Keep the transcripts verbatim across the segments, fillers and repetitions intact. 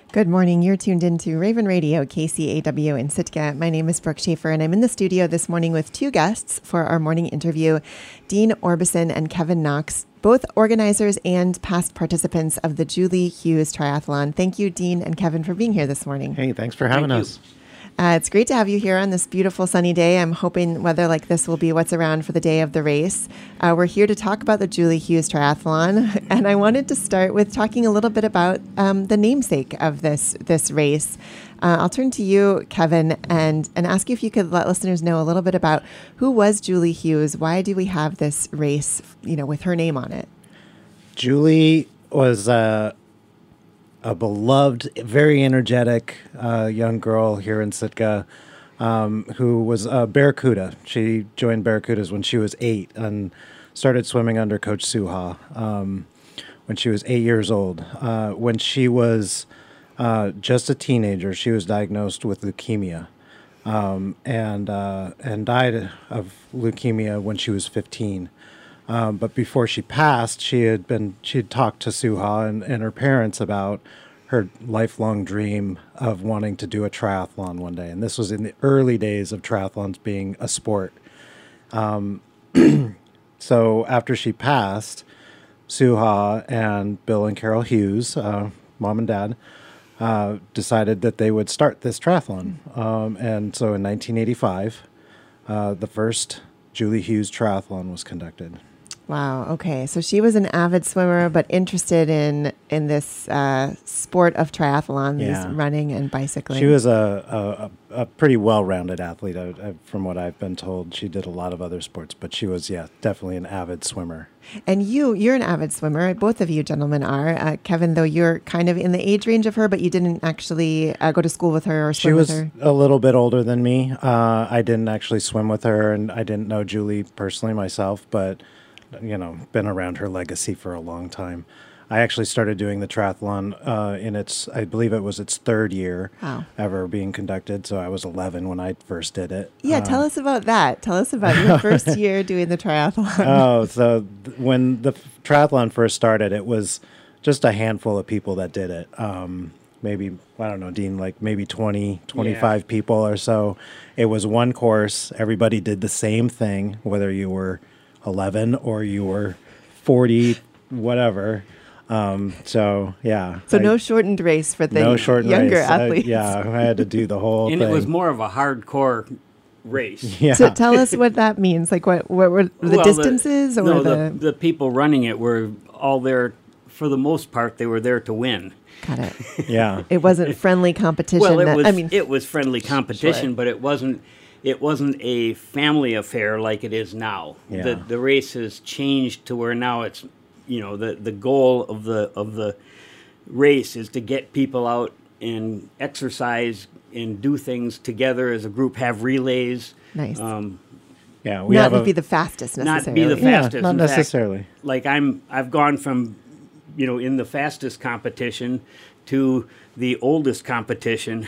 Good morning. You're tuned into Raven Radio, K C A W in Sitka. My name is Brooke Schaefer, and I'm in the studio this morning with two guests for our morning interview, Dean Orbison and Kevin Knox, both organizers and past participants of the Julie Hughes Triathlon. Thank you, Dean and Kevin, for being here this morning. Hey, thanks for having Thank us. you. Uh, it's great to have you here on this beautiful sunny day. I'm hoping weather like this will be what's around for the day of the race. Uh, we're here to talk about the Julie Hughes Triathlon, and I wanted to start with talking a little bit about um, the namesake of this this race. Uh, I'll turn to you, Kevin, and, and ask you if you could let listeners know a little bit about who was Julie Hughes. Why do we have this race, you know, with her name on it? Julie was uh, a beloved, very energetic uh, young girl here in Sitka um, who was a Barracuda. She joined Barracudas when she was eight and started swimming under Coach Suha um, when she was eight years old. Uh, when she was uh, just a teenager, she was diagnosed with leukemia um, and uh, and died of leukemia when she was fifteen. Um, but before she passed, she had been she had talked to Suha and, and her parents about her lifelong dream of wanting to do a triathlon one day. And this was in the early days of triathlons being a sport. Um, so after she passed, Suha and Bill and Carol Hughes, uh, mom and dad, uh, decided that they would start this triathlon. Um, and so in nineteen eighty-five, uh, the first Julie Hughes Triathlon was conducted. Wow. Okay. So she was an avid swimmer, but interested in in this uh, sport of triathlons, Yeah. running and bicycling. She was a, a, a pretty well-rounded athlete, uh, uh, from what I've been told. She did a lot of other sports, but she was, yeah, definitely an avid swimmer. And you, you're an avid swimmer. Both of you gentlemen are. Uh, Kevin, though, you're kind of in the age range of her, but you didn't actually uh, go to school with her or She swim was with her. a little bit older than me. Uh, I didn't actually swim with her, and I didn't know Julie personally myself, but you know, been around her legacy for a long time. I actually started doing the triathlon uh, in its, I believe it was its third year Wow. ever being conducted. So I was eleven when I first did it. Yeah, Uh, tell us about that. Tell us about your first year doing the triathlon. Oh, so th- when the f- triathlon first started, it was just a handful of people that did it. Um, maybe, I don't know, Dean, like maybe twenty, twenty-five Yeah. people or so. It was one course. Everybody did the same thing, whether you were eleven or you were forty, whatever. Um, so, yeah. so I- no shortened race for the no shortened younger race. I- athletes. yeah, I had to do the whole And thing. it was more of a hardcore race. yeah. So tell us what that means. Like what, what were the Well, distances or no, the... the, the people running it were all there, for the most part, they were there to win. Got it. yeah. It wasn't friendly competition. Well, it that- was, I mean, it was friendly competition, Sure. but it wasn't it wasn't a family affair like it is now. Yeah. The the race has changed to where now it's, you know, the, the goal of the of the race is to get people out and exercise and do things together as a group, have relays. nice. Um, Yeah. We Not have to a, be the fastest not necessarily. be the yeah, fastest. not In fact, necessarily. like I'm I've gone from, you know, in the fastest competition to the oldest competition,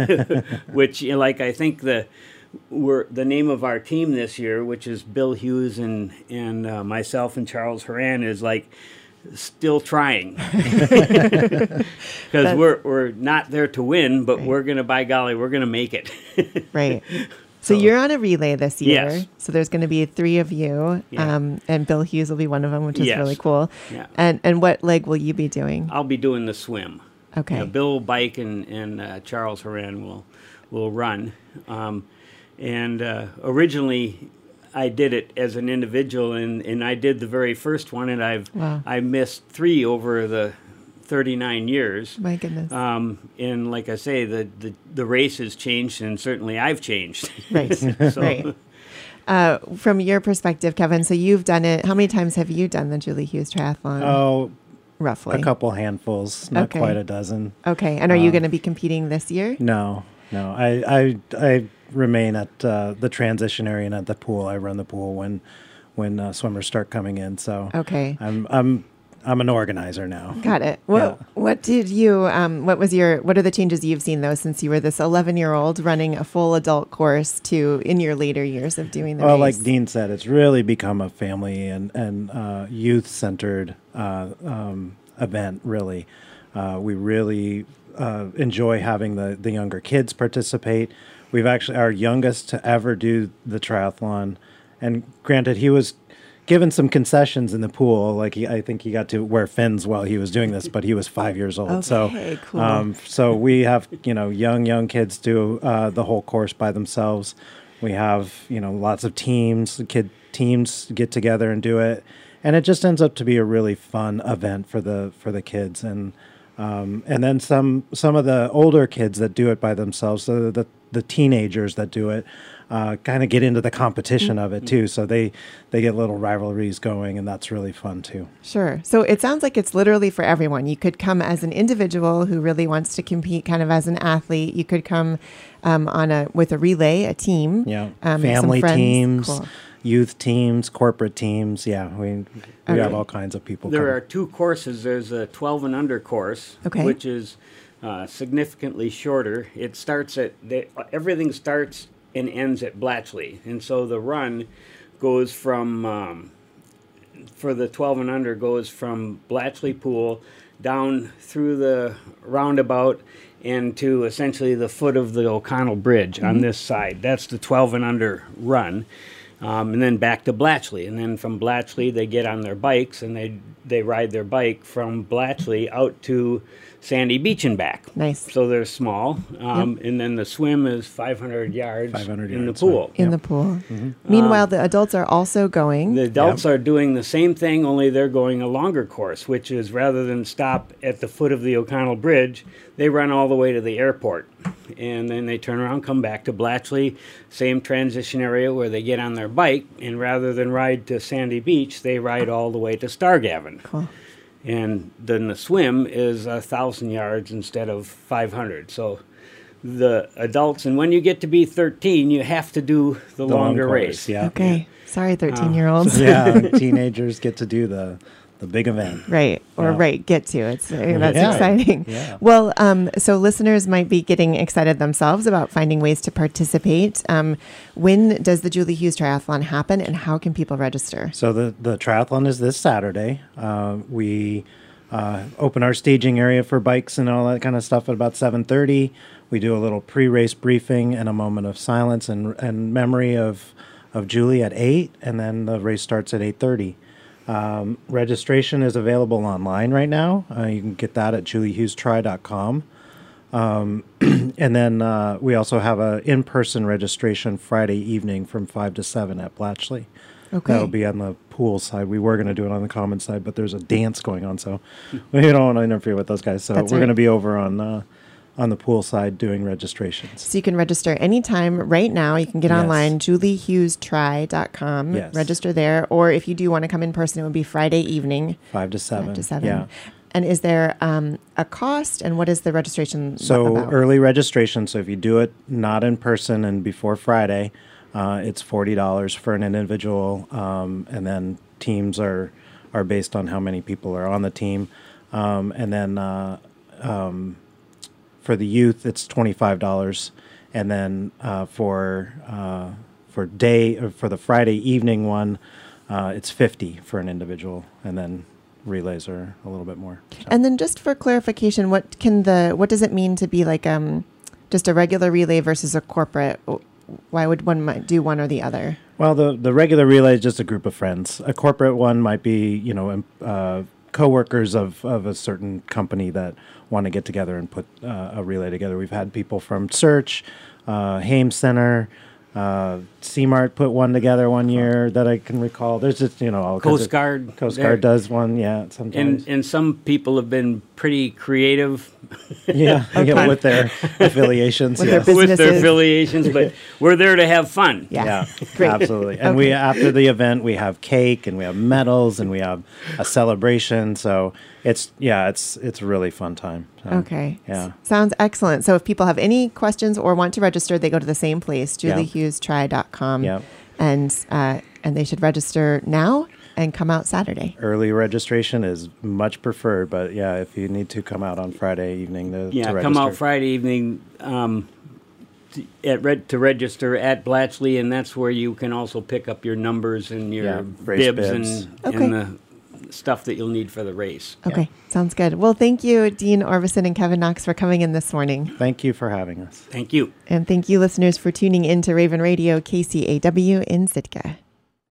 which, you know, like I think the we're the name of our team this year, which is Bill Hughes and and uh, myself and Charles Horan, is like still trying because we're we're not there to win, but Right. we're gonna, by golly, we're gonna make it. Right. So you're on a relay this year. Yes. So there's going to be three of you, Yeah. um, and Bill Hughes will be one of them, which is Yes. really cool. Yeah. And and what leg will you be doing? I'll be doing the swim. Okay. Yeah, Bill will bike and, and uh, Charles Horan will will run. Um, and uh, originally, I did it as an individual, and, and I did the very first one, and I've Wow. I missed three over the thirty-nine years. My goodness. Um, and like I say, the, the, the race has changed, and certainly I've changed. Right. So- Right. Uh, from your perspective, Kevin, so you've done it. How many times have you done the Julie Hughes Triathlon? Oh, roughly. a couple handfuls, not Okay. quite a dozen. Okay. And are you Uh, going to be competing this year? No, no. I I, I remain at uh, the transition area and at the pool. I run the pool when when uh, swimmers start coming in. So Okay. I'm I'm I'm an organizer now. Got it. What Yeah. what did you um what was your what are the changes you've seen though since you were this eleven year old running a full adult course to in your later years of doing the Well, race? like Dean said, it's really become a family and and uh, youth centered uh, um, event, really. Uh, we really uh, enjoy having the, the younger kids participate. We've actually, our youngest to ever do the triathlon, and granted, he was given some concessions in the pool. Like he, I think he got to wear fins while he was doing this, but he was five years old. Okay, so, cool. um, so we have, you know, young, young kids do uh, the whole course by themselves. We have, you know, lots of teams, kid teams get together and do it. And it just ends up to be a really fun event for the, for the kids. And, um, and then some, some of the older kids that do it by themselves, so the, the teenagers that do it, uh, kind of get into the competition mm-hmm. of it too. So they, they get little rivalries going, and that's really fun too. Sure. So it sounds like it's literally for everyone. You could come as an individual who really wants to compete kind of as an athlete. You could come um, on a, with a relay, a team. Yeah. Um, Family teams, cool. youth teams, corporate teams. Yeah. We, we okay. have all kinds of people. There come. are two courses. There's a twelve and under course, okay. which is uh, significantly shorter. It starts at, they, everything starts and ends at Blatchley. And so the run goes from, um, for the twelve and under, goes from Blatchley Pool down through the roundabout and to essentially the foot of the O'Connell Bridge mm-hmm. on this side. That's the twelve and under run. Um, and then back to Blatchley. And then from Blatchley, they get on their bikes and they they ride their bike from Blatchley out to Sandy Beach and back. Nice. So they're small. Um, yep. And then the swim is five hundred yards five hundred in yards, the pool. In yep. the pool. Mm-hmm. Meanwhile, Um, the adults are also going. The adults Yep. are doing the same thing, only they're going a longer course, which is rather than stop at the foot of the O'Connell Bridge, they run all the way to the airport. And then they turn around, come back to Blatchley, same transition area where they get on their bike, and rather than ride to Sandy Beach, they ride all the way to Stargavin. Cool. And then the swim is a thousand yards instead of five hundred. So the adults, and when you get to be thirteen, you have to do the, The longer long course, race. Yeah. Okay. Sorry, thirteen-year-olds. Yeah, teenagers get to do the the big event. Right. Or Yeah. right, get to. It's uh, that's Yeah. exciting. Yeah. Well, um, so listeners might be getting excited themselves about finding ways to participate. Um, when does the Julie Hughes Triathlon happen, and how can people register? So the, the triathlon is this Saturday. Uh, we uh, open our staging area for bikes and all that kind of stuff at about seven thirty. We do a little pre-race briefing and a moment of silence and, and memory of, of Julie at eight, and then the race starts at eight thirty. Um, registration is available online right now. Uh, you can get that at julie hughes tri dot com. Um, and then uh, we also have a in-person registration Friday evening from five to seven at Blatchley. Okay. That'll be on the pool side. We were going to do it on the common side, but there's a dance going on, so we don't want to interfere with those guys. So That's we're right. going to be over on uh, on the pool side doing registrations. So you can register anytime right now. You can get Yes. online, julie hughes tri dot com, Yes. register there. Or if you do want to come in person, it would be Friday evening, Five to seven. five to seven. Yeah. And is there um, a cost, and what is the registration So about? early registration. So if you do it not in person and before Friday, uh, it's forty dollars for an individual, um, and then teams are are based on how many people are on the team, um, and then uh, um, for the youth it's twenty-five dollars, and then uh, for uh, for day or for the Friday evening one, uh, it's fifty for an individual, and then relays are a little bit more. So. And then just for clarification, what can the what does it mean to be like um, just a regular relay versus a corporate? Why would one might do one or the other? Well, the the regular relay is just a group of friends. A corporate one might be, you know, um, uh, coworkers of, of a certain company that want to get together and put uh, a relay together. We've had people from Search, uh, Hames Center, uh, C-Mart put one together one year that I can recall. There's just, you know, all kinds Coast of- Guard. Coast there. Guard does one, yeah, sometimes. And and some people have been pretty creative yeah, yeah, with their affiliations. With yeah. their with their businesses. affiliations, but we're there to have fun. Yeah. Yeah, Great. absolutely. And Okay. we after the event we have cake and we have medals and we have a celebration. So it's yeah, it's it's a really fun time. So, Okay. Yeah. S- Sounds excellent. So if people have any questions or want to register, they go to the same place, Yeah. julie hughes tri dot com. Yep. And uh, and they should register now and come out Saturday. Early registration is much preferred, but yeah, if you need to come out on Friday evening to, Yeah, to register. come out Friday evening um, to, at red, to register at Blatchley, and that's where you can also pick up your numbers and your Yeah, race bibs, bibs. and, Okay. and the stuff that you'll need for the race. Okay, sounds good. Well, thank you, Dean Orbison and Kevin Knox, for coming in this morning. Thank you for having us. Thank you. And thank you, listeners, for tuning in to Raven Radio, K C A W in Sitka.